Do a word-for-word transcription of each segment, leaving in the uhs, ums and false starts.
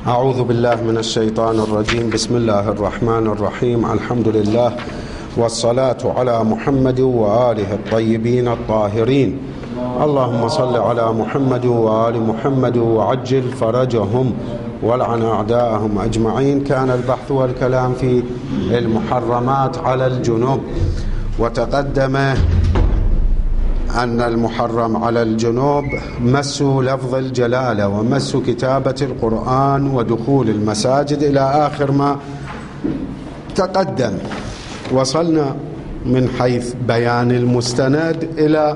أعوذ بالله من الشيطان الرجيم. بسم الله الرحمن الرحيم. الحمد لله والصلاة على محمد وآله الطيبين الطاهرين. اللهم صل على محمد وآل محمد وعجل فرجهم ولعن أعداءهم أجمعين. كان البحث والكلام في المحرمات على الجنوب، وتقدم أن المحرم على الجنوب مس لفظ الجلالة ومس كتابة القرآن ودخول المساجد إلى آخر ما تقدم. وصلنا من حيث بيان المستند إلى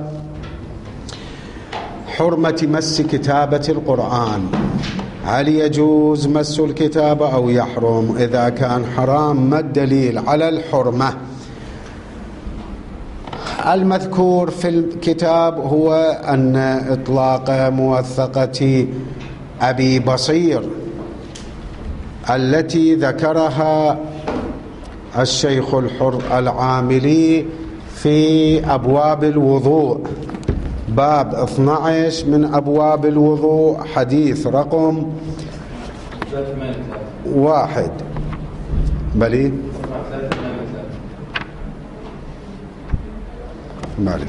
حرمة مس كتابة القرآن. هل يجوز مس الكتابة أو يحرم؟ إذا كان حرام ما الدليل على الحرمة؟ المذكور في الكتاب هو أن إطلاق موثقة أبي بصير التي ذكرها الشيخ الحر العاملي في أبواب الوضوء، باب اثني عشر من أبواب الوضوء، حديث رقم واحد بلي بلي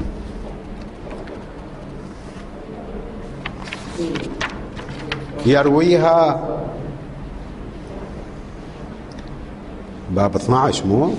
يرويها باب اثني عشر مو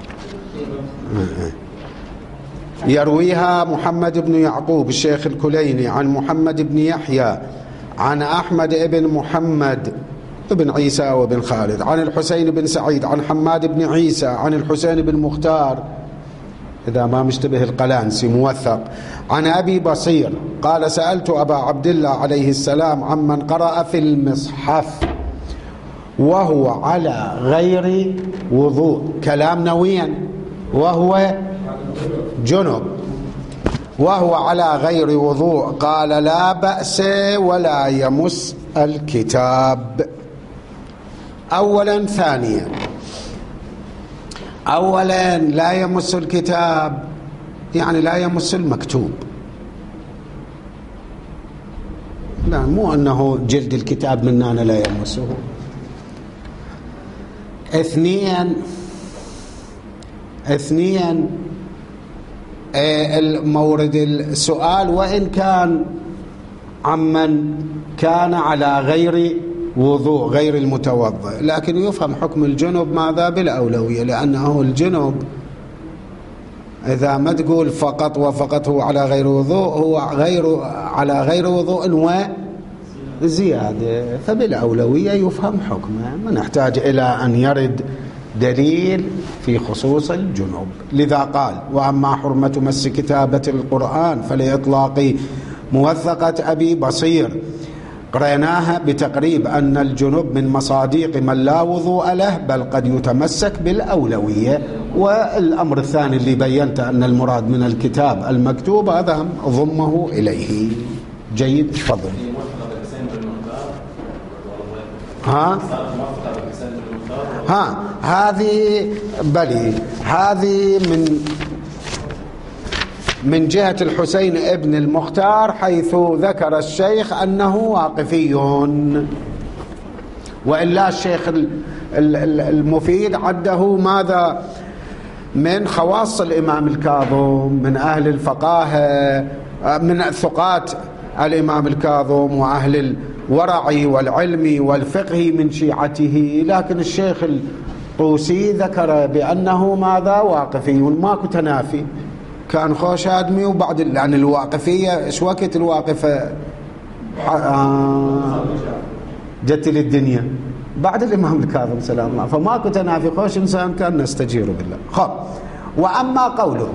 يرويها محمد بن يعقوب الشيخ الكليني عن محمد بن يحيى عن أحمد بن محمد بن عيسى وبن خالد عن الحسين بن سعيد عن حماد بن عيسى عن الحسين بن مختار إذا ما مشتبه القلانسي موثق عن أبي بصير قال: سألت أبا عبد الله عليه السلام عمن قرأ في المصحف وهو على غير وضوء، كلام نويا، وهو جنب وهو على غير وضوء، قال: لا بأس ولا يمس الكتاب. أولا ثانيا، أولا لا يمس الكتاب يعني لا يمس المكتوب، لا مو أنه جلد الكتاب مننا لا يمسه. اثنيا اثنيا المورد السؤال وإن كان عمن كان على غير وضوء غير المتوضئ، لكن يفهم حكم الجنب ماذا بالأولوية، لأنه الجنب إذا ما تقول فقط وفقط هو على غير وضوء، هو غير على غير وضوء وزيادة، فبالأولوية يفهم حكمه، ما نحتاج إلى أن يرد دليل في خصوص الجنوب. لذا قال: وأما حرمة مس كتابة القرآن فلإطلاق موثقة أبي بصير قريناها بتقريب أن الجنوب من مصاديق من لا وضوء له، بل قد يتمسك بالأولوية. والأمر الثاني اللي بينت أن المراد من الكتاب المكتوب هذا ضمه إليه. جيد، تفضل. ها ها هذه بلي هذه من من جهة الحسين ابن المختار، حيث ذكر الشيخ أنه واقفي، وإلا الشيخ المفيد عده ماذا من خواص الإمام الكاظم، من أهل الفقاهة، من ثقات الإمام الكاظم وأهل الورع والعلم والفقه من شيعته. لكن الشيخ الطوسي ذكر بأنه ماذا واقفي، ماكو تنافي، كان خوش آدمي. وبعد لأن الواقفية إيش وقت الواقفة آه جت للدنيا بعد الإمام الكاظم سلام الله، فماكو تنافي، خوش إنسان كان نستجير بالله. خب، وأما قوله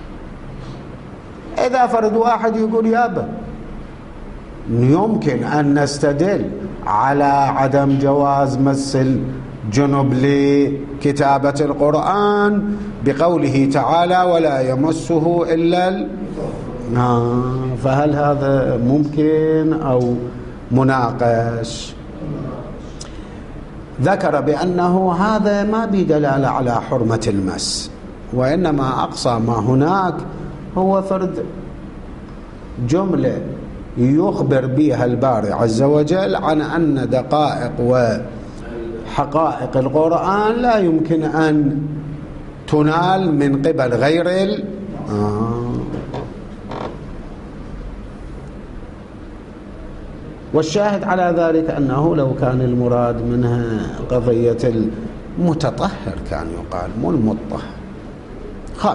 إذا فرد واحد يقول يابا يمكن أن نستدل على عدم جواز مس الجنب لكتابة القرآن بقوله تعالى: ولا يمسه إلا ال... آه فهل هذا ممكن أو مناقش؟ ذكر بأنه هذا ما بدلالة على حرمة المس، وإنما أقصى ما هناك هو فرد جملة يخبر بها الباري عز وجل عن أن دقائق وحقائق القرآن لا يمكن أن تنال من قبل غير ال... آه. والشاهد على ذلك أنه لو كان المراد منها قضية المتطهر كان يقال مو المطهر. خب.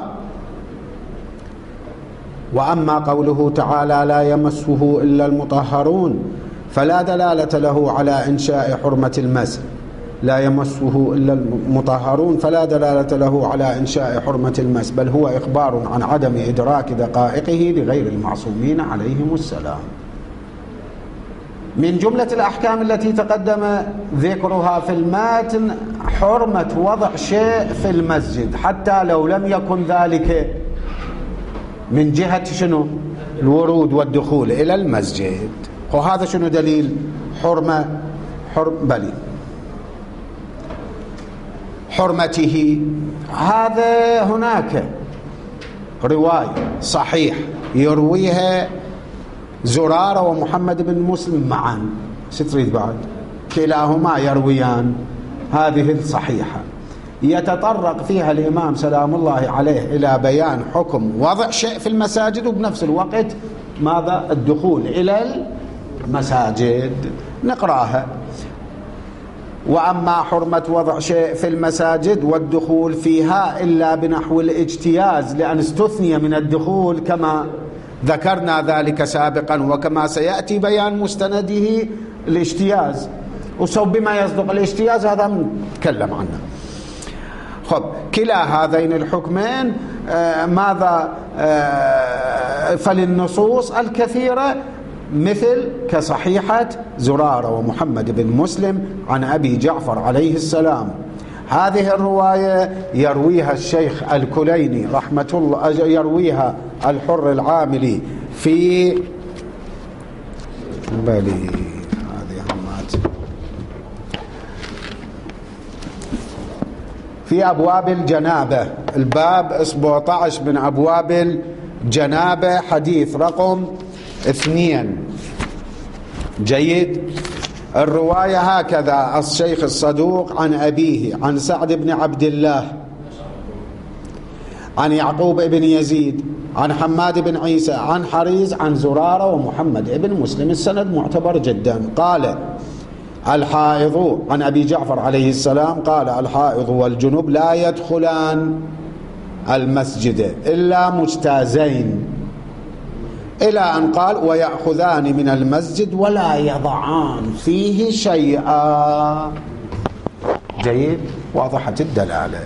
وأما قوله تعالى لا يمسه إلا المطهرون فلا دلالة له على إنشاء حرمة المس، لا يمسه إلا المطهرون فلا دلالة له على إنشاء حرمة المس، بل هو إخبار عن عدم إدراك دقائقه لغير المعصومين عليهم السلام. من جملة الأحكام التي تقدم ذكرها في الماتن حرمة وضع شيء في المسجد حتى لو لم يكن ذلك من جهة شنو؟ الورود والدخول إلى المسجد. وهذا شنو دليل حرمة حرم بلي حرمته؟ هذا هناك رواية صحيح يرويها زرارة ومحمد بن مسلم معا، ستريد بعد كلاهما يرويان هذه الصحيحة يتطرق فيها الإمام سلام الله عليه إلى بيان حكم وضع شيء في المساجد وبنفس الوقت ماذا؟ الدخول إلى المساجد. نقراها: وأما حرمة وضع شيء في المساجد والدخول فيها إلا بنحو الاجتياز، لأن استثني من الدخول كما ذكرنا ذلك سابقا وكما سيأتي بيان مستنده الاجتياز، وسو بما يصدق الاجتياز هذا نتكلم عنه. خب، كلا هذين الحكمين آه ماذا آه فللنصوص الكثيرة مثل كصحيحة زرارة ومحمد بن مسلم عن أبي جعفر عليه السلام. هذه الرواية يرويها الشيخ الكليني رحمة الله، يرويها الحر العاملي في بالي هذه همات في أبواب الجنابة، الباب سبعة عشر من أبواب الجنابة، حديث رقم اثنين. جيد. الرواية هكذا: الشيخ الصدوق عن أبيه عن سعد بن عبد الله عن يعقوب بن يزيد عن حماد بن عيسى عن حريز عن زرارة ومحمد بن مسلم. السند معتبر جدا. قال الحائض عن أبي جعفر عليه السلام قال الحائض والجنوب لا يدخلان المسجد إلا مجتازين، إلى أن قال ويأخذان من المسجد ولا يضعان فيه شيئا. جيد. واضحة الدلالة.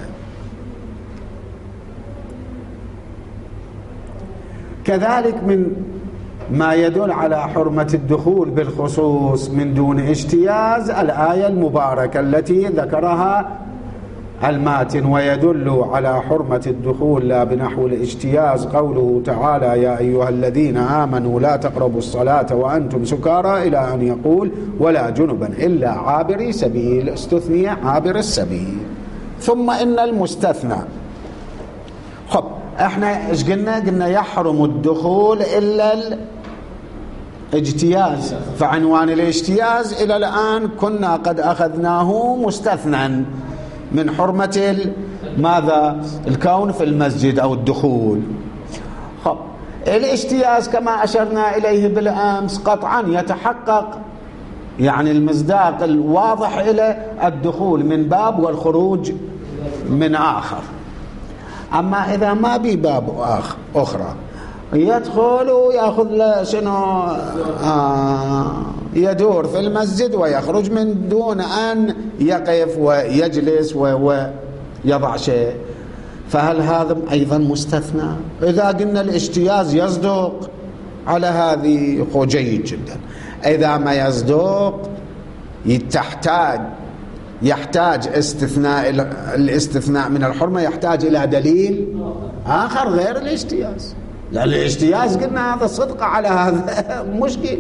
كذلك من ما يدل على حرمة الدخول بالخصوص من دون اجتياز الآية المباركة التي ذكرها الماتن، ويدل على حرمة الدخول لا بنحو الاجتياز قوله تعالى يا أيها الذين آمنوا لا تقربوا الصلاة وأنتم سكارى إلى أن يقول ولا جنبا إلا عابري سبيل، استثني عابر السبيل. ثم إن المستثنى. خب، احنا ايش قلنا؟ قلنا يحرم الدخول إلا الاجتياز، فعنوان الاجتياز إلى الآن كنا قد أخذناه مستثنى من حرمة ماذا؟ الكون في المسجد أو الدخول. خب، الاجتياز كما أشرنا إليه بالأمس قطعا يتحقق يعني المصداق الواضح إلى الدخول من باب والخروج من آخر. أما إذا ما بي باب آخر أخرى يدخل ويأخذ له شنو آه يدور في المسجد ويخرج من دون أن يقف ويجلس ويضع شيء، فهل هذا أيضا مستثنى؟ إذا قلنا الاجتياز يصدق على هذه جيد جدا. إذا ما يصدق تحتاج يحتاج استثناء الاستثناء من الحرمة يحتاج إلى دليل آخر غير الاجتياز، لأن الاجتياز قلنا هذا صدق على هذا مشكل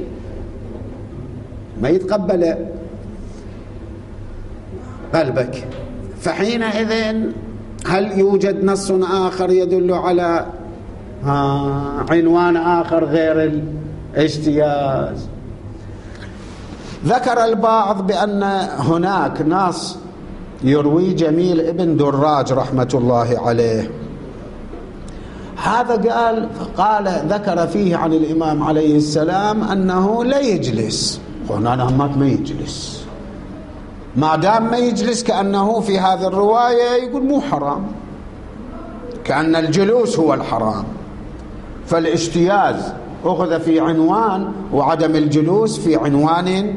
ما يتقبل قلبك. فحينئذ هل يوجد نص آخر يدل على عنوان آخر غير اجتياز. ذكر البعض بأن هناك نص يروي جميل ابن دراج رحمة الله عليه، هذا قال قال ذكر فيه عن الإمام عليه السلام أنه لا يجلس. قلنا نهمات ما يجلس، ما دام ما يجلس كأنه في هذه الرواية يقول مو حرام، كأن الجلوس هو الحرام، فالاجتياز أخذ في عنوان وعدم الجلوس في عنوان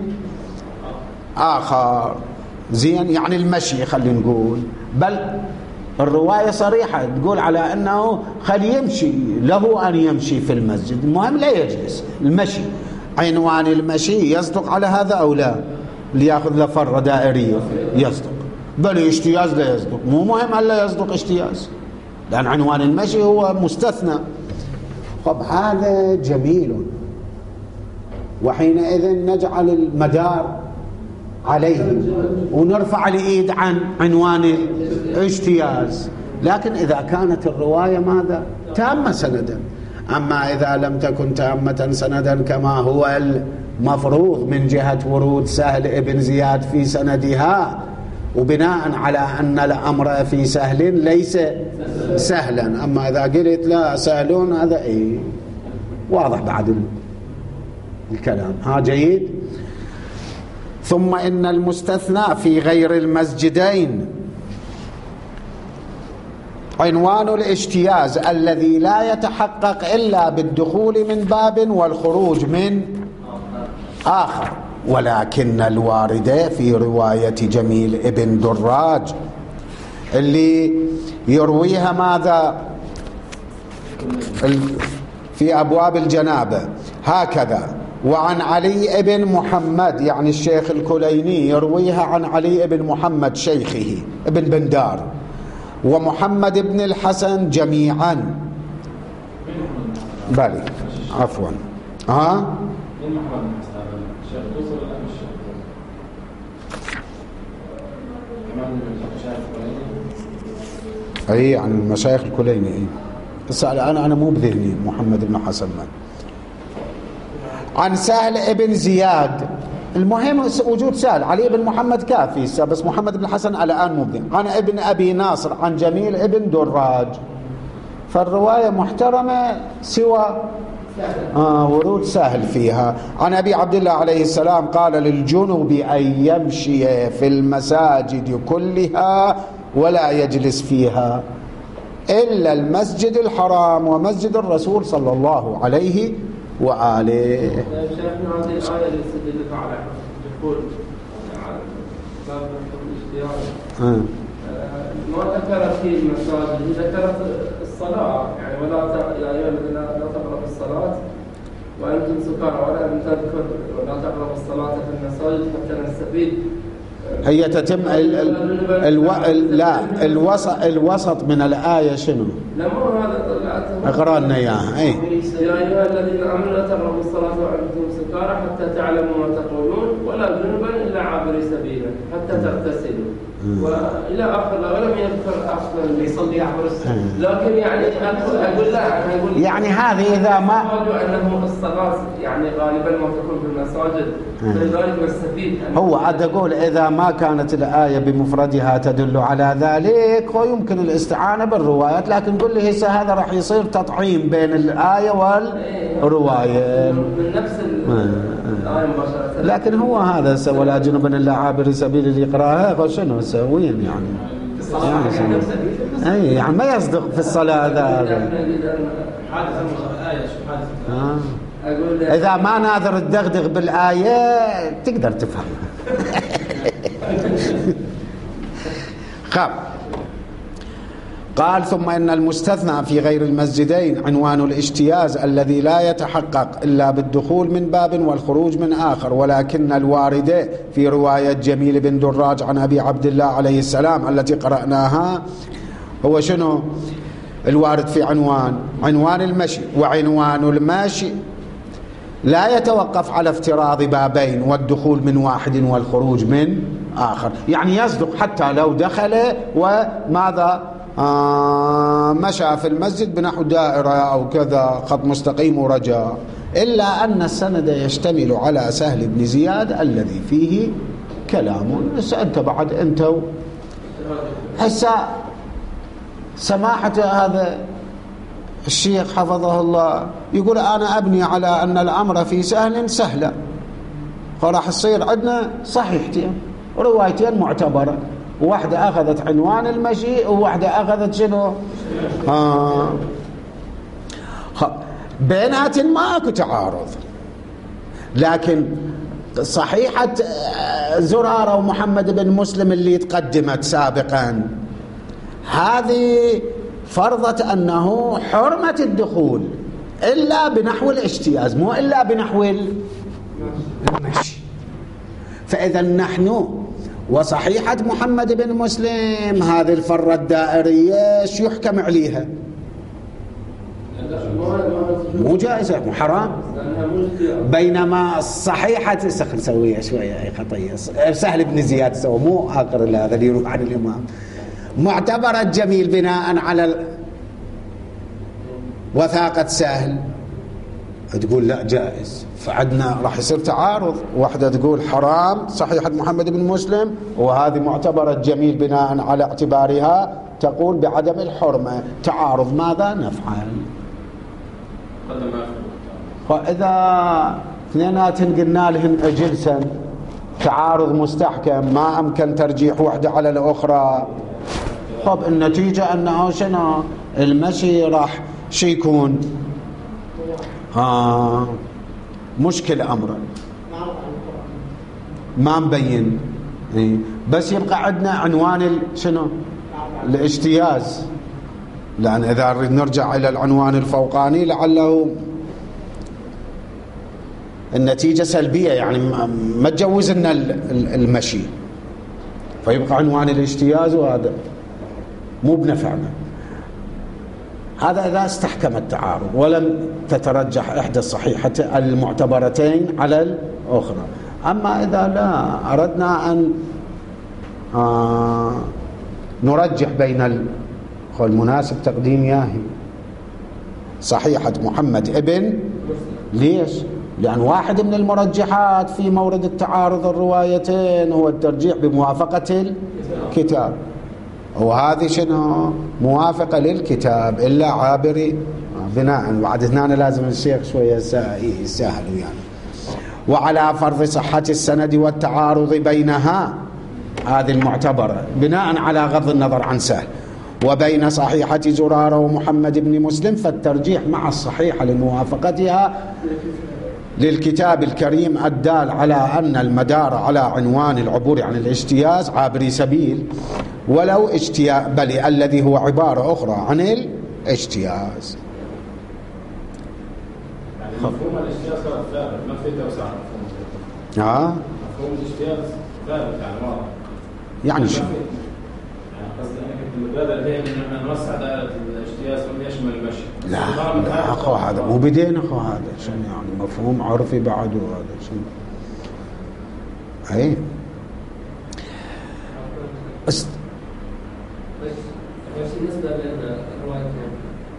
آخر. زين، يعني المشي خلينا نقول، بل الرواية صريحة تقول على أنه خل يمشي، له أن يمشي في المسجد، المهم لا يجلس. المشي عنوان المشي يصدق على هذا أو لا؟ اللي يأخذ له فرة دائرية يصدق، بل اجتياز لا يصدق، مو مهم ألا يصدق اجتياز، لأن عنوان المشي هو مستثنى. طب هذا جميل، وحينئذ نجعل المدار عليه ونرفع الإيد عن عنوان الاجتياز. لكن إذا كانت الرواية ماذا؟ تامة سندا. أما إذا لم تكن تامة سندا كما هو المفروض من جهة ورود سهل ابن زياد في سندها، وبناء على أن الأمر في سهل ليس سهلا، أما إذا قلت لا سهلون هذا إيه واضح بعد الكلام. ها جيد. ثم إن المستثنى في غير المسجدين عنوان الاجتياز الذي لا يتحقق إلا بالدخول من باب والخروج من آخر، ولكن الواردة في رواية جميل ابن دراج اللي يرويها ماذا في أبواب الجنابة هكذا، وعن علي ابن محمد يعني الشيخ الكليني يرويها عن علي ابن محمد شيخه ابن بندار ومحمد بن الحسن جميعا. بالي عفوا ها اي عن المشايخ الكليني. بس انا انا مو بذهني محمد بن حسن من. عن سهل ابن زياد، المهم وجود سهل، علي بن محمد كافي، بس محمد بن حسن على الآن مبدع. عن ابن أبي ناصر عن جميل ابن دراج، فالرواية محترمة سوى آه ورود سهل فيها. عن أبي عبد الله عليه السلام قال للجنوب أن يمشي في المساجد كلها ولا يجلس فيها إلا المسجد الحرام ومسجد الرسول صلى الله عليه وآله. شايفنا هذه الآية اللي استدلت على دخول باب الاجتياز ما ذكرت في المساجد، ذكرت الصلاة يعني ولا يا أيها الذين لا تقربوا الصلاة وأنتم سكارى ولا تذكر ولا تقربوا الصلاة في المساجد حتى نستفيد. هي تتم ال ال الو... ال لا الوسط الوسط من الآية شنو؟ لا مو هذا اقرأ لنا اياها. اي يا ايها الذين امنوا لا تقربوا الصلاة وانتم سكارى حتى تعلموا ما تقولون ولا جنبا الا عابري سبيلا حتى تغتسلوا والى اخر. ولم يذكر اصلا اللي يصلي يعبر السبيل، لكن يعني اقول لا اقول يعني هذه اذا ما انه الصلاة يعني غالبا ما تكون في المساجد فلذلك نستفيد. هو عاد اقول اذا ما كانت الآية بمفردها تدل على ذلك ويمكن الاستعانة بالروايات، لكن قل لي هسه هذا راح يصير تطعيم بين الآية والرواية من نفس الآية مباشرة. لكن هو هذا ولا جنبا إلا عابر سبيل اللي يقرأها فشنو سوين يعني يعني, أي يعني ما يصدق في الصلاة هذا. آه. إذا ما ناظر الدغدغ بالآية تقدر تفهم. خب قال ثم إن المستثنى في غير المسجدين عنوان الاجتياز الذي لا يتحقق إلا بالدخول من باب والخروج من آخر، ولكن الواردة في رواية جميل بن دراج عن أبي عبد الله عليه السلام التي قرأناها هو شنو الوارد في عنوان عنوان المشي، وعنوان المشي لا يتوقف على افتراض بابين والدخول من واحد والخروج من آخر، يعني يصدق حتى لو دخل وماذا آه مشى في المسجد بنحو دائرة أو كذا خط مستقيم ورجاء، إلا أن السند يشتمل على سهل بن زياد الذي فيه كلام. بس أنت بعد أنت هسا سماحة هذا الشيخ حفظه الله يقول أنا أبني على أن الأمر في سهل سهلة، فراح يصير عندنا صحيحتين روايتين معتبرة، واحدة أخذت عنوان المشي وواحدة أخذت شنو آه. بينات ما أكو تعارض، لكن صحيحة زرارة ومحمد بن مسلم اللي تقدمت سابقا هذه فرضت أنه حرمة الدخول إلا بنحو الاجتياز، مو إلا بنحو المشي. فإذا نحن وصحيحة محمد بن مسلم هذه الفرة الدائرية شو يحكم عليها؟ مو جائزة، مو حرام. بينما الصحيحة خل نسويها شوية أي خطية، سهل بن زياد سوى مو آخر هذا اللي يروح عن الإمام، معتبرة جميل بناء على وثاقة سهل، تقول لا جائز. فعدنا راح يصير تعارض، واحدة تقول حرام صحيحة محمد بن مسلم، وهذه معتبرة جميل بناء على اعتبارها تقول بعدم الحرمة. تعارض ماذا نفعل؟ فإذا اثنينات قلنا لهم جلسا تعارض مستحكم ما أمكن ترجيح واحدة على الأخرى، خب النتيجة أنه شنو المشي راح شي يكون آه مشكل أمره ما مبين. بس يبقى عندنا عنوان شنو الاجتياز، لأن إذا نريد نرجع إلى العنوان الفوقاني لعله النتيجة سلبية، يعني ما تجوز لنا المشي، فيبقى عنوان الاجتياز وهذا مو بنفعنا. هذا إذا استحكم التعارض ولم تترجح إحدى الصحيحتين المعتبرتين على الأخرى. أما إذا لا أردنا أن آه نرجح بين المناسب تقديم ياهي صحيحة محمد ابن، ليش؟ لأن واحد من المرجحات في مورد التعارض الروايتين هو الترجيح بموافقة الكتاب، وهذه شنو موافقة للكتاب إلا عابري بناء. بعد هنا لازم الشيخ شوية يسهل يعني. وعلى فرض صحة السند والتعارض بينها هذه المعتبرة بناء على غض النظر عن سهل وبين صحيحة زرارة ومحمد بن مسلم، فالترجيح مع الصحيحة لموافقتها للكتاب الكريم الدال على أن المدار على عنوان العبور عن الاجتياز عابري سبيل ولو اجتياز، بل الذي هو عبارة أخرى عن الاجتياز. يعني مفهوم الاجتياز ثابت ما في توسع. اه مفهوم الاجتياز ثابت يعني واضح. يعني شو؟ يعني قصدي أنا كنت بدل بين إن نوسع دائرة الاجتياز ويشمل المشي. لا لا أخو هذا مو بدين أخو هذا شنو يعني مفهوم عرفي بعد وهذا شنو أي بس بس بالنسبة للروايتين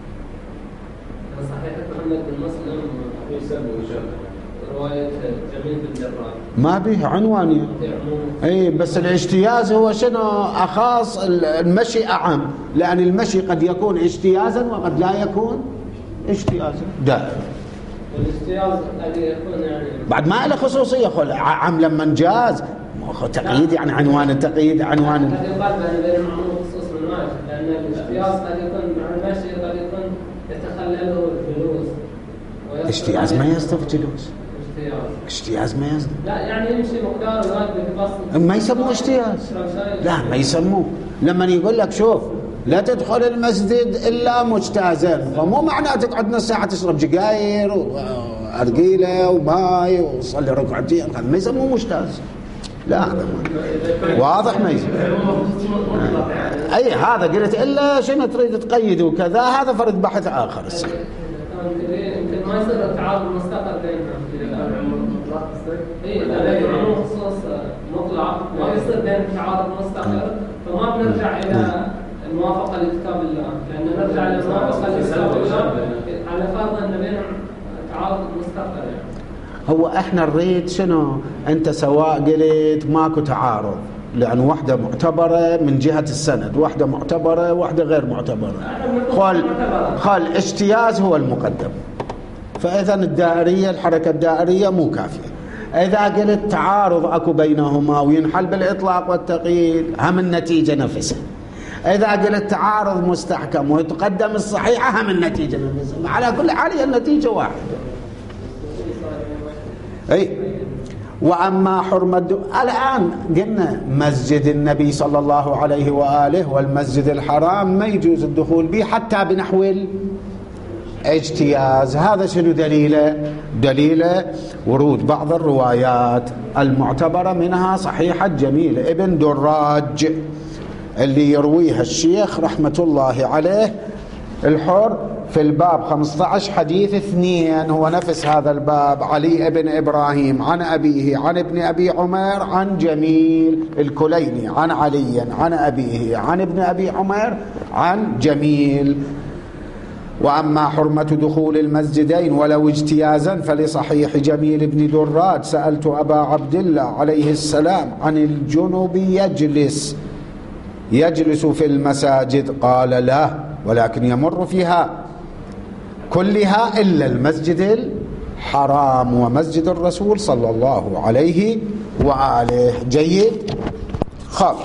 صحيحة محمد بن مسلم يسمى وجمع رواية جميل بن جراح ما به عنوانية. اي بس الاجتياز هو شنو اخاص، المشي اعم، لان المشي قد يكون اجتيازا وقد لا يكون اجتيازا دائما. الاجتياز الذي يكون يعني بعد ما له خصوصية خل عام لما جاز تقييد، يعني عنوان التقييد عنوان هذا يقال بين المعمول خصوص من الماشي، لان الاجتياز قد يكون مع المشي قد يكون يتخلله الجلوس. اجتياز ما يصدق جلوس، اجتياز ما يصدق، لا يعني يمشي مقدار الوقت بفصل ما يسموه اجتياز، لا ما يسموه. لما يقول لك شوف لا تدخل المسجد الا مجتازا، فمو معناته تقعد نص ساعه تشرب جقاير وارجيله وماي وصلي ركعتين، هذا ما يسموه مجتاز. لا هذا واضح ما يسموه. اي هذا قلت الا شنو تريد تقيد وكذا، هذا فرد بحث اخر. يمكن ما يصير التعارض المستقر بينهم. اي لا يعملون خصوص مطلع ما يصير بين التعارض المستقر، فما بنرجع الى الموافقه لكتاب الله، لان نرجع الى الموافقه لكتاب الله على فرض ان بينهم تعارض مستقر هو احنا نريد شنو؟ انت سواء قلت ماكو تعارض، لأن واحدة معتبرة من جهة السند، واحدة معتبرة، واحدة غير معتبرة. خل خل اجتياز هو المقدم. فإذا الدائرية، الحركة الدائرية مو كافية. إذا قلت تعارض أكو بينهما وينحل بالإطلاق والتقييد، هم النتيجة نفسها. إذا قلت تعارض مستحكم ويتقدم الصحيحة، هم النتيجة نفسها. على كل حال هي النتيجة واحدة. أي. وأما حرمة الآن قلنا مسجد النبي صلى الله عليه وآله والمسجد الحرام ما يجوز الدخول به حتى بنحو الاجتياز. هذا شنو دليله؟ دليله ورود بعض الروايات المعتبرة، منها صحيحة جميل ابن دراج اللي يرويها الشيخ رحمة الله عليه الحر في الباب خمسة عشر حديث اثنين، هو نفس هذا الباب. علي بن إبراهيم عن أبيه عن ابن أبي عمر عن جميل الكليني عن علي عن أبيه عن ابن أبي عمر عن جميل. وأما حرمة دخول المسجدين ولو اجتيازا فلصحيح جميل بن دراج: سألت أبا عبد الله عليه السلام عن الجنب يجلس يجلس في المساجد، قال: لا، ولكن يمر فيها كلها إلا المسجد الحرام ومسجد الرسول صلى الله عليه وآله. جيد. خب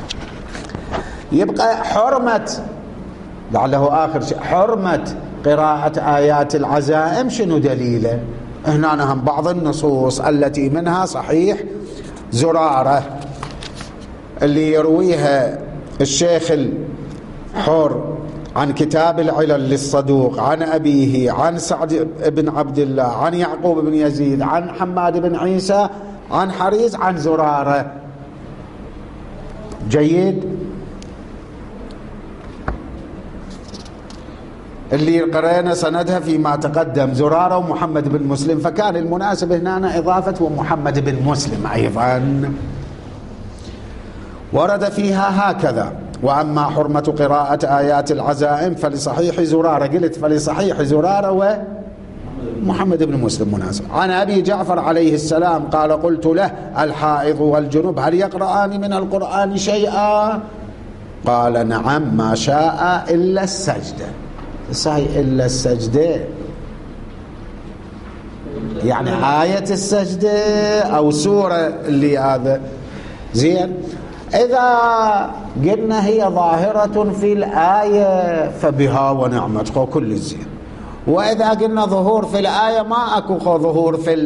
يبقى حرمة، لعله آخر شيء، حرمة قراءة آيات العزائم شنو دليله؟ هنا هم بعض النصوص التي منها صحيح زرارة اللي يرويها الشيخ الحر عن كتاب العلل للصدوق عن أبيه عن سعد بن عبد الله عن يعقوب بن يزيد عن حماد بن عيسى عن حريز عن زرارة. جيد. اللي قرأنا سندها فيما تقدم زرارة ومحمد بن مسلم، فكان المناسب هنا إضافة ومحمد بن مسلم أيضا. ورد فيها هكذا: وأما حرمة قراءة آيات العزائم فلصحيح زرارة، قلت فلصحيح زرارة ومحمد بن مسلم مناسب. عن أبي جعفر عليه السلام قال: قلت له: الحائض والجنب هل يقرآن من القرآن شيئا؟ قال: نعم، ما شاء إلا السجدة. صحيح إلا السجدة يعني آية السجدة أو سورة اللي هذا. زين. إذا قلنا هي ظاهرة في الآية فبها ونعمت كل زين، وإذا قلنا ظهور في الآية ما أكو ظهور في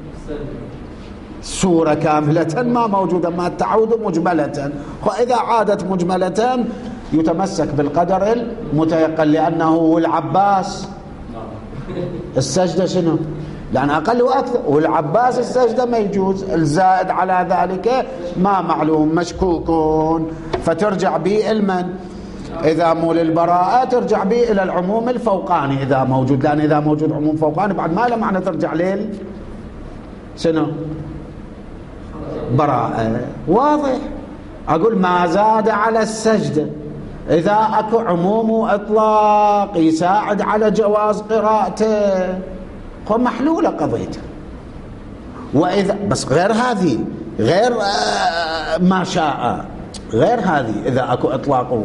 السورة كاملة، ما موجودة، ما تعود مجملة. وإذا عادت مجملة يتمسك بالقدر المتيقن، لأنه العباس السجدة شنو؟ لأن أقل وأكثر، والعباس السجدة ما يجوز. الزائد على ذلك ما معلوم مشكوكون، فترجع به المن إذا مو للبراءة ترجع به إلى العموم الفوقاني إذا موجود، لأن إذا موجود عموم فوقاني بعد ما له معنى ترجع ليل شنو؟ براءة. واضح. أقول ما زاد على السجدة إذا أكو عموم وإطلاق يساعد على جواز قراءته محلولة قضيته. وإذا بس غير هذه، غير ما شاء، غير هذه إذا أكو إطلاق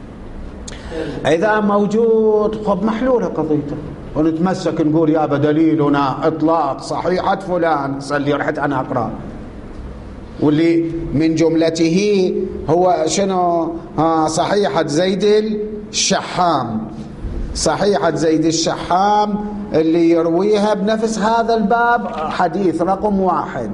إذا موجود خب محلولة قضيته، ونتمسك نقول يا بدليلنا إطلاق صحيحة فلان صلي رحت أنا أقرأ، واللي من جملته هو شنو؟ ها صحيحة زيد الشحام، صحيحة زيد الشحام اللي يرويها بنفس هذا الباب حديث رقم واحد،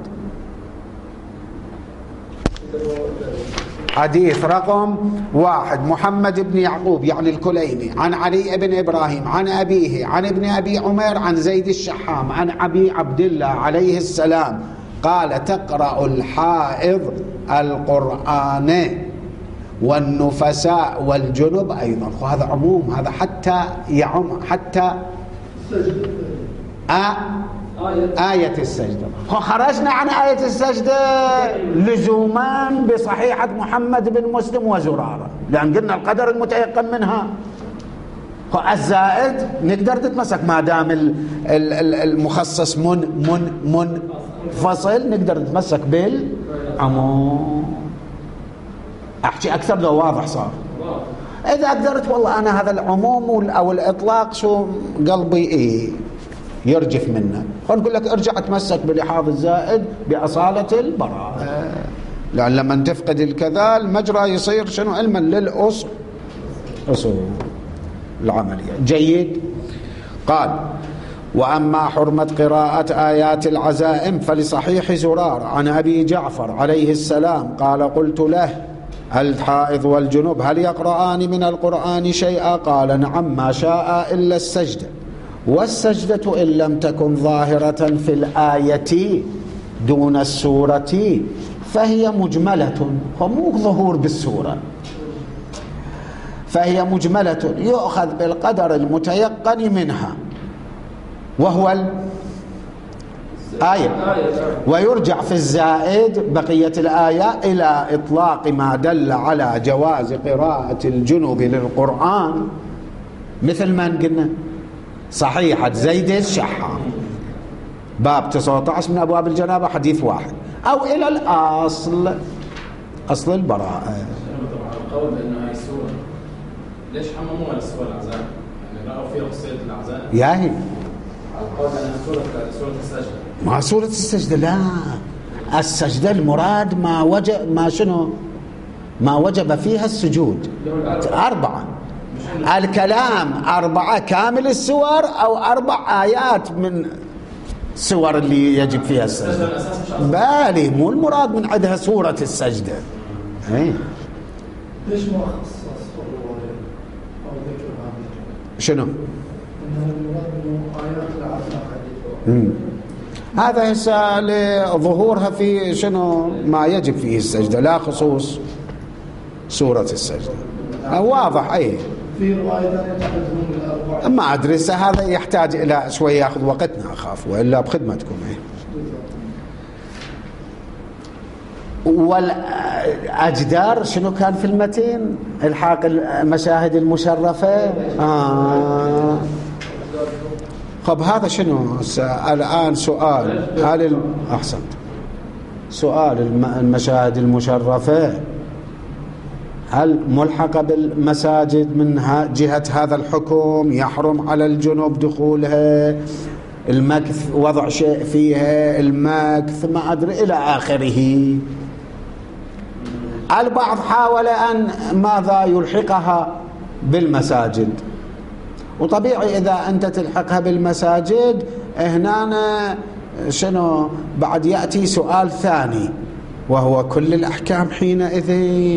حديث رقم واحد محمد بن يعقوب يعني الكليني عن علي بن إبراهيم عن أبيه عن ابن أبي عمر عن زيد الشحام عن أبي عبد الله عليه السلام قال: تقرأ الحائض القرآن والنفساء والجنب أيضا. وهذا عموم، هذا حتى يعم حتى آ... آية السجدة. خرجنا عن آية السجدة لزوما بصحيحة محمد بن مسلم وزرارة، لأن قلنا القدر المتيقن منها. الزائد نقدر نتمسك ما دام المخصص من من من فصل، نقدر نتمسك بالعموم. احكي اكثر لو واضح صار. اذا قدرت والله انا هذا العموم او الاطلاق شو قلبي ايه يرجف منه، خلينا نقول لك ارجع تمسك بلحاظ الزائد باصاله البراءه، لان لما تفقد الكذا المجرى يصير شنو علما للاصول اصول العمليه. جيد. قال: وأما حرمة قراءة آيات العزائم فلصحيح زرار عن أبي جعفر عليه السلام قال: قلت له: الحائض والجنوب هل يقرآن من القرآن شيئا؟ قال: نعم ما شاء إلا السجدة، والسجدة إن لم تكن ظاهرة في الآية دون السورة فهي مجملة، ومو ظهور بالسورة، فهي مجملة يؤخذ بالقدر المتيقن منها وهو الآية، ويرجع في الزائد بقية الآية إلى إطلاق ما دل على جواز قراءة الجنوب للقرآن، مثل ما قلنا صحيحة زيد الشحام باب تسعة عشر من أبواب الجنابة حديث واحد، أو إلى الأصل أصل البراءة. القول بأنه هاي السورة ليش حمموها للسورة العزاء؟ يعني رأوا فيها قصية العزاء؟ ياهي القول بأنها سورة سورة السجدة. ما سورة السجدة، لا، السجدة المراد ما وجب ما شنو ما وجب فيها السجود أربعة. الكلام أربعة كامل السور أو أربع آيات من السور اللي يجب فيها السجدة. بالي مو المراد من عندها سورة السجدة. ايه ليش ما خصص أو ذكر شنو؟ إنه المراد إنه آيات العزاء هذا هسه لظهورها في شنو ما يجب فيه السجدة، لا خصوص سورة السجدة. واضح. أي في رواية يتحدثون بالأربعة. ما أدري هذا يحتاج إلى شوية يأخذ وقتنا أخاف، وإلا بخدمتكم. إيه والأجدار شنو كان في المتين؟ الحاق المشاهد المشرفة. آه. خب هذا شنو الآن سؤال، هل أحسنت سؤال المشاهد المشرفة هل ملحقة بالمساجد من جهة هذا الحكم؟ يحرم على الجنوب دخولها، المكث وضع شيء فيها، المكث ما أدري إلى آخره. البعض حاول أن ماذا يلحقها بالمساجد، وطبيعي إذا أنت تلحقها بالمساجد هنا شنو بعد يأتي سؤال ثاني، وهو كل الأحكام حينئذ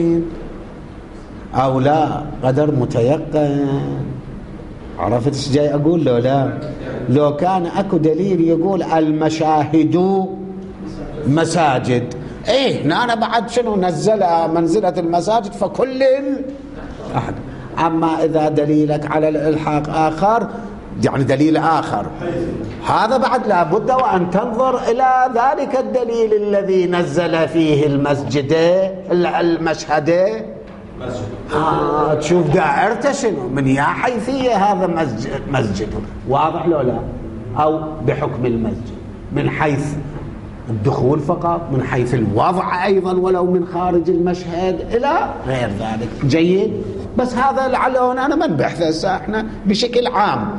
أو لا قدر متيقن. عرفت ايش جاي أقول؟ لو لا لو كان أكو دليل يقول المشاهد مساجد، إيه أنا بعد شنو نزل منزلة المساجد فكل أحد. أما إذا دليلك على الإلحاق آخر، يعني دليل آخر، هذا بعد لا بد وأن تنظر إلى ذلك الدليل الذي نزل فيه المسجد المشهد. آه تشوف دائرته شنو من يا حيثية هذا مسجد, مسجد واضح لو لا، أو بحكم المسجد من حيث الدخول فقط، من حيث الوضع أيضا ولو من خارج المشهد إلى غير ذلك. جيد. بس هذا لعله أنا ما نبحث احنا بشكل عام.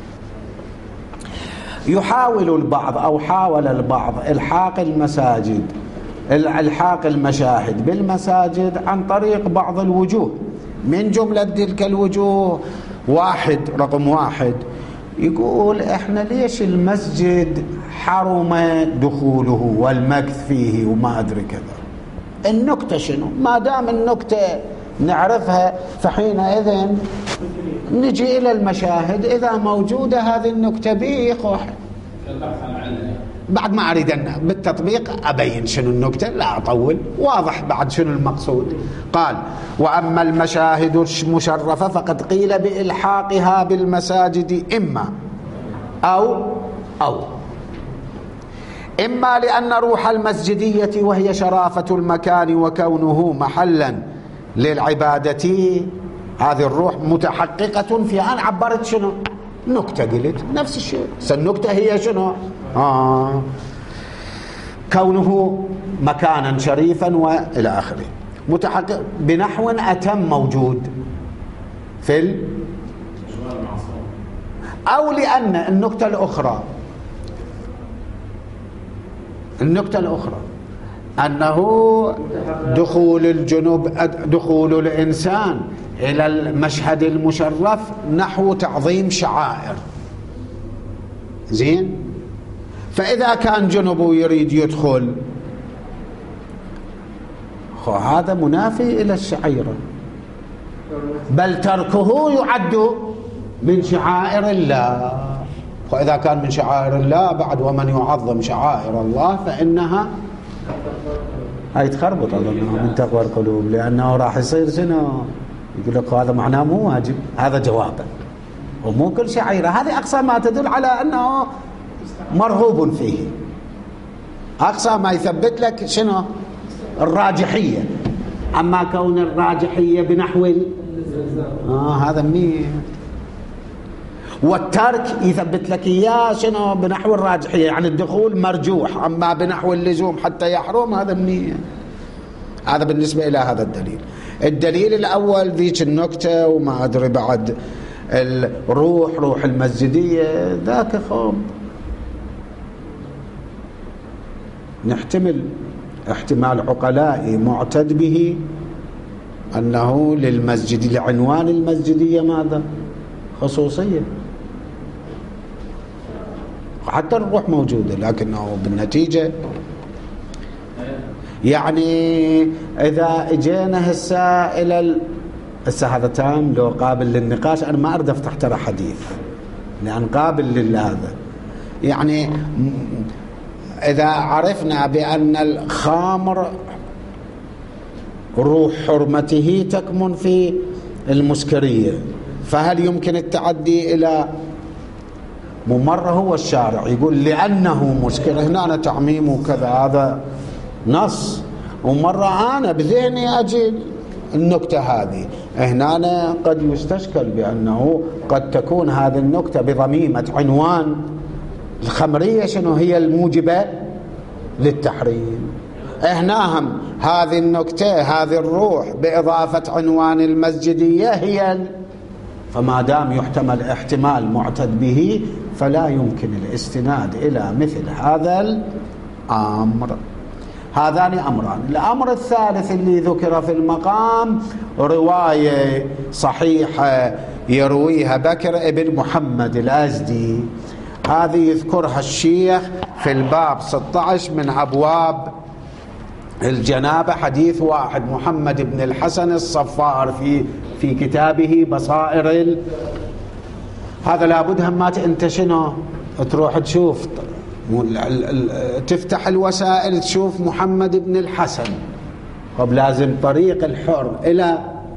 يحاول البعض أو حاول البعض إلحاق المساجد الحاق المشاهد بالمساجد عن طريق بعض الوجوه، من جملة تلك الوجوه واحد رقم واحد يقول احنا ليش المسجد حرم دخوله والمكث فيه وما ادري كذا. النكتة شنو؟ ما دام النكتة نعرفها فحينئذ نجي الى المشاهد، اذا موجودة هذه النكتة بيخوح بعد ما أريد أن بالتطبيق أبين شنو النكتة، لا أطول، واضح بعد شنو المقصود. قال: وأما المشاهد المشرفة فقد قيل بإلحاقها بالمساجد إما أو أو إما لأن روح المسجدية وهي شرافة المكان وكونه محلا للعبادة هذه الروح متحققة في أن عبرت شنو؟ نكتة، قلت نفس الشيء. النكتة هي شنو؟ آه كونه مكانا شريفا وإلى آخره، متحقق بنحو أتم موجود في ال... أو لأن النكتة الأخرى النكتة الأخرى أنه دخول الجنوب دخول الإنسان إلى المشهد المشرف نحو تعظيم شعائر، زين. فإذا كان جنوبه يريد يدخل، هذا منافي إلى الشعيرة، بل تركه يعد من شعائر الله. وإذا كان من شعائر الله بعد، ومن يعظم شعائر الله فإنها هاي تخربط أظنها من تقوى القلوب، لأنه راح يصير شنو؟ يقول لك هذا معناه مو واجب، هذا جوابا، ومو كل شعيرة. هذه أقصى ما تدل على أنه مرغوب فيه، أقصى ما يثبت لك شنو؟ الراجحية. أما كون الراجحية بنحو آه هذا منيح، والترك يثبت لك إياه شنو؟ بنحو الراجحية، يعني الدخول مرجوح، أما بنحو اللزوم حتى يحرم هذا منيح. هذا بالنسبة إلى هذا الدليل. الدليل الأول ذيك النكتة وما أدري بعد الروح روح المسجدية، ذاك خوب نحتمل احتمال عقلائي معتد به أنه للمسجد لعنوان المسجدية ماذا؟ خصوصية، حتى الروح موجودة، لكنه بالنتيجة يعني إذا اجينا هسه إلى ال... هسه هذا تام لو قابل للنقاش. أنا ما أريد أفتح ترى حديث لأن قابل لهذا. يعني إذا عرفنا بأن الخامر روح حرمته تكمن في المسكرية، فهل يمكن التعدي إلى ممر؟ هو الشارع يقول لأنه مسكر، هنا أنا تعميم وكذا، هذا نص. ومرة أنا بذهني أجي النكتة هذه، هنا أنا قد يستشكل بأنه قد تكون هذه النكتة بضميمة عنوان الخمرية شنو هي الموجبة للتحريم. هنا هم هذه النكتة هذه الروح بإضافة عنوان المسجدية هي ال... فما دام يحتمل احتمال معتد به فلا يمكن الاستناد إلى مثل هذا الأمر. هذان أمران. الأمر الثالث اللي ذكر في المقام رواية صحيحة يرويها بكر ابن محمد الأزدي، هذه يذكرها الشيخ في الباب ستة عشر من أبواب الجنابة، حديث واحد محمد بن الحسن الصفار في في كتابه بصائر ال... هذا لابد همات انت شنو تروح تشوف، تفتح الوسائل تشوف محمد بن الحسن، طب لازم طريق الحر إلى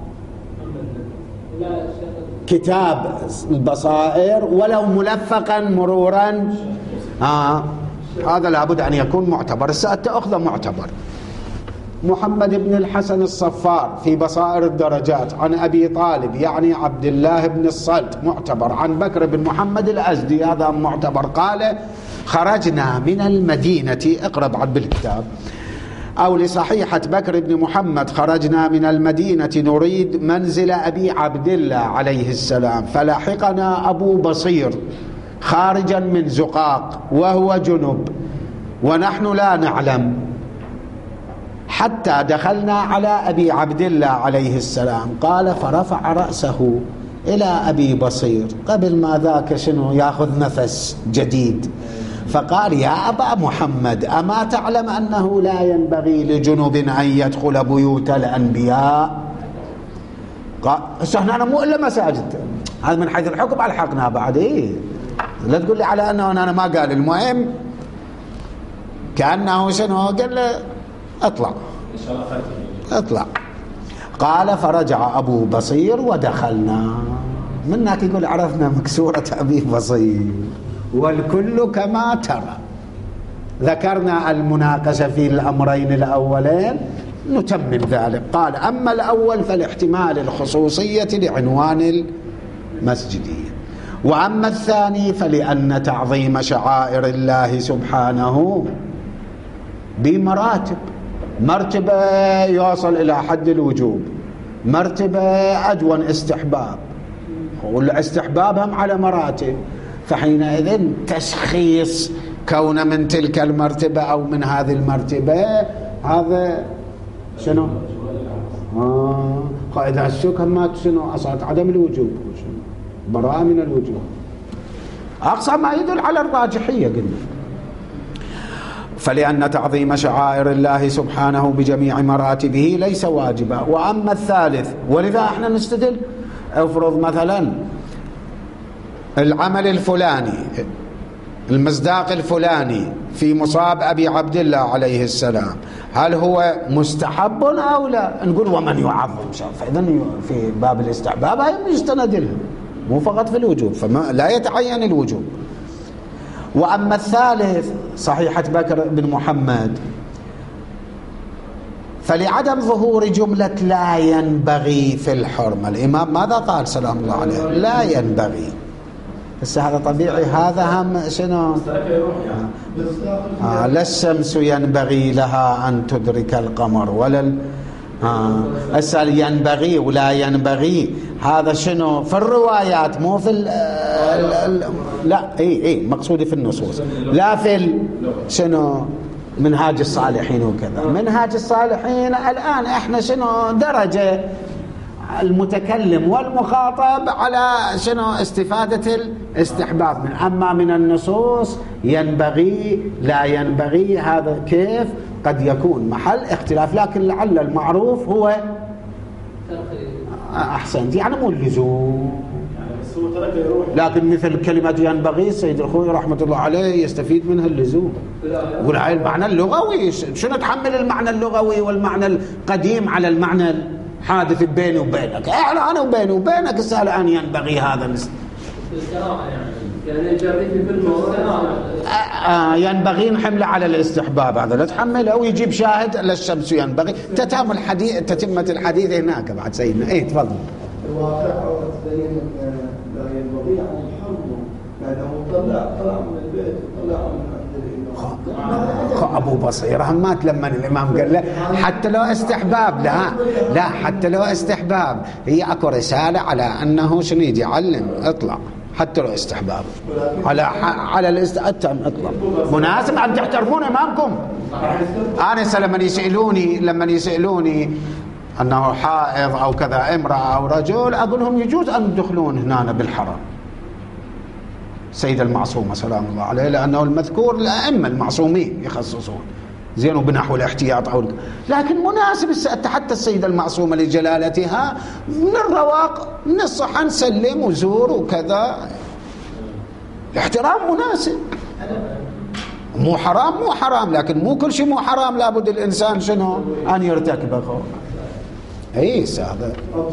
كتاب البصائر ولو ملفقا مرورا، آه هذا لابد أن يكون معتبر. سأتأخذ معتبر. محمد بن الحسن الصفار في بصائر الدرجات عن أبي طالب يعني عبد الله بن الصلت معتبر، عن بكر بن محمد الأزدي هذا معتبر. قال خرجنا من المدينة، اقرأ بعد بالكتاب، أو لصحيحة بكر بن محمد خرجنا من المدينة نريد منزل أبي عبد الله عليه السلام، فلاحقنا أبو بصير خارجا من زقاق وهو جنب ونحن لا نعلم، حتى دخلنا على أبي عبد الله عليه السلام. قال فرفع رأسه إلى أبي بصير قبل ما ذاك شنو يأخذ نفس جديد، فقال يا أبا محمد أما تعلم أنه لا ينبغي لجنوب أن يدخل بيوت الأنبياء؟ قال هنا مو إلا مساجد، هذا من حيث الحكم ألحقنا بعد. إيه لا تقول لي على أنه أنا ما قال. المهم كأنه شنو قال له اطلع اطلع. قال فرجع أبو بصير ودخلنا. منك يقول عرفنا مكسورة أبي بصير والكل كما ترى. ذكرنا المناقشة في الأمرين الأولين نتمم ذلك. قال أما الأول فالاحتمال الخصوصية لعنوان المسجدية، وأما الثاني فلأن تعظيم شعائر الله سبحانه بمراتب، مرتبة يوصل إلى حد الوجوب، مرتبة أدون استحباب، والاستحباب هم على مراتب، فحينئذ تشخيص كون من تلك المرتبة أو من هذه المرتبة هذا شنو؟ آه قائد الشك ما شنو؟ أصعد عدم الوجوب، براءة من الوجوب، أقصى ما يدل على الراجحية قلنا. فلأن تعظيم شعائر الله سبحانه بجميع مراتبه ليس واجبا. وأما الثالث، ولذا احنا نستدل، افرض مثلا العمل الفلاني، المصداق الفلاني في مصاب أبي عبد الله عليه السلام، هل هو مستحب أو لا؟ نقول ومن يعظم شرعه، فإذن في باب الاستحباب هي يستند لها، مو فقط في الوجوب، فما لا يتعين الوجوب. وأما الثالث صحيحة بكر بن محمد، فلعدم ظهور جملة لا ينبغي في الحرمة، الإمام ماذا قال سلام الله عليه؟ لا ينبغي. بس هذا طبيعي، هذا هم شنو؟ آه لا الشمس ينبغي لها أن تدرك القمر ولا ال... آه أسأل ينبغي ولا ينبغي، هذا شنو في الروايات مو في ال ال ال لا اي اي مقصودي في النصوص، لا في ال شنو منهاج الصالحين وكذا. منهاج الصالحين الآن احنا شنو درجة المتكلم والمخاطب على شنو استفادة الاستحباب، من أما من النصوص ينبغي لا ينبغي، هذا كيف قد يكون محل اختلاف، لكن لعل المعروف هو أحسنت، يعني مو اللزوم، لكن مثل كلمة ينبغي السيد الخوي رحمة الله عليه يستفيد منها اللزوم، يقول هاي المعنى اللغوي، شنو تحمل المعنى اللغوي والمعنى القديم على المعنى حادث بيني وبينك، احنا انا وبيني وبينك السؤال الان ينبغي هذا يعني ينبغي في بالموضوع ينبغي نحمله على الاستحباب، هذا لا تحمله ويجيب شاهد لا الشمس ينبغي، تتم الحديث تتمة الحديث هناك بعد سيدنا. ايه تفضل. الواقع تبين لا ينبغي عن الحرمة، لأنه طلع طلع من البيت وطلع من أبو بصير همات لما الإمام قال له حتى لو استحباب، لا لا حتى لو استحباب، هي أكو رسالة على أنه شنو يجي يعلم اطلع حتى لو استحباب على على الاستئتام اطلع، مناسب أن تحترمون إمامكم. أنا لما يسألوني لما يسألوني أنه حائض أو كذا امرأة أو رجل، أقول لهم يجوز أن يدخلون هنا بالحرم سيد المعصومة سلام الله عليه، لأنه المذكور الأئمة المعصومين يخصصون زين بنحو الاحتياط أو، لكن مناسب حتى السيدة المعصومة لجلالتها من الرواق من الصحة نسلم وزور وكذا، احترام مناسب، مو حرام مو حرام، لكن مو كل شيء مو حرام لابد الإنسان شنو أن يرتكبه. أي هذا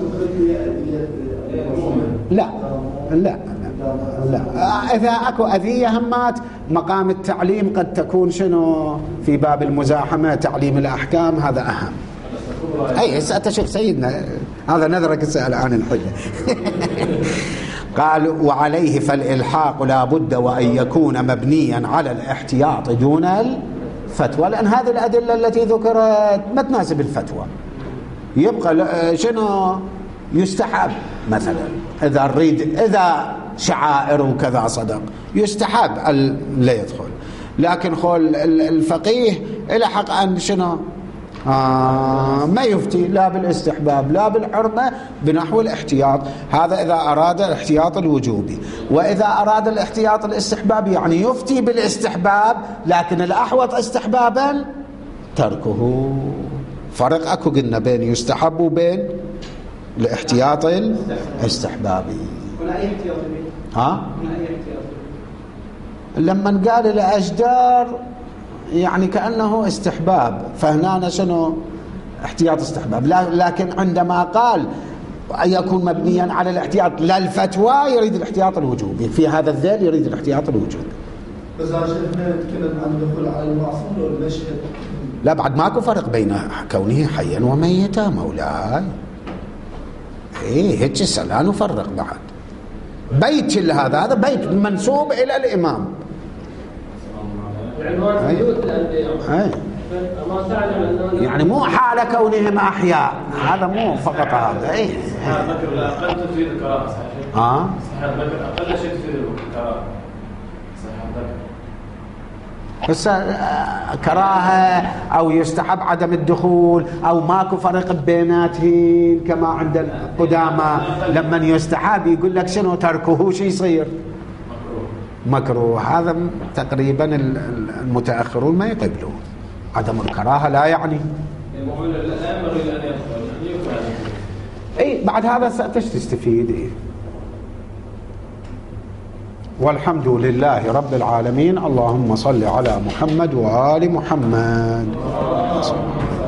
لا لا لا، إذا أكو أذية همات مقام التعليم قد تكون شنو في باب المزاحمة، تعليم الأحكام هذا أهم. أي سأتشوف سيدنا هذا نذرك السؤال عن الحجة. قال وعليه فالإلحاق لا بد وأن يكون مبنيا على الاحتياط دون الفتوى، لأن هذه الأدلة التي ذكرت ما تناسب الفتوى، يبقى شنو يستحب مثلا إذا نريد إذا شعائر وكذا صدق يستحب لا يدخل، لكن خل الفقيه إلى حق أن شنو آه ما يفتي لا بالاستحباب لا بالحرمة بنحو الاحتياط، هذا إذا أراد الاحتياط الوجوبي. وإذا أراد الاحتياط الاستحباب يعني يفتي بالاستحباب، لكن الأحوط استحبابا تركه. فرق أكو قلنا بين يستحب وبين الاحتياط الاستحبابي. ولا أي احتياط ها؟ ولا أي احتياط لما قال الأشجار يعني كأنه استحباب، فهنا شنو احتياط استحباب، لكن عندما قال أن يكون مبنيا على الاحتياط لا الفتوى يريد الاحتياط الوجوبي، في هذا الذيل يريد الاحتياط الوجوبي. بس عشان نتكلم عن الدخول على المعصوم والمشهد لا بعد ماكو فرق بين كونه حيا وميتا مولاي. ايه هيك لا نفرق بعد. بيت هذا هذا بيت منسوب الى الامام. يعني مو حال كونهم احياء، هذا مو فقط هذا. اي ذكر الاقل تفيد الكراهه صحيح. اه صحيح ذكر اقل شيء تفيد الكراهه صحيح ذكر. بس كراهه او يستحب عدم الدخول او ماكو فرق بيناتهم كما عند القدامى. لما يستحب يقول لك شنو تركه شو يصير؟ مكروه. هذا تقريبا المتاخرون ما يقبلون. عدم الكراهه لا يعني اي بعد هذا ايش تستفيد؟ إيه؟ والحمد لله رب العالمين. اللهم صل على محمد وآل محمد.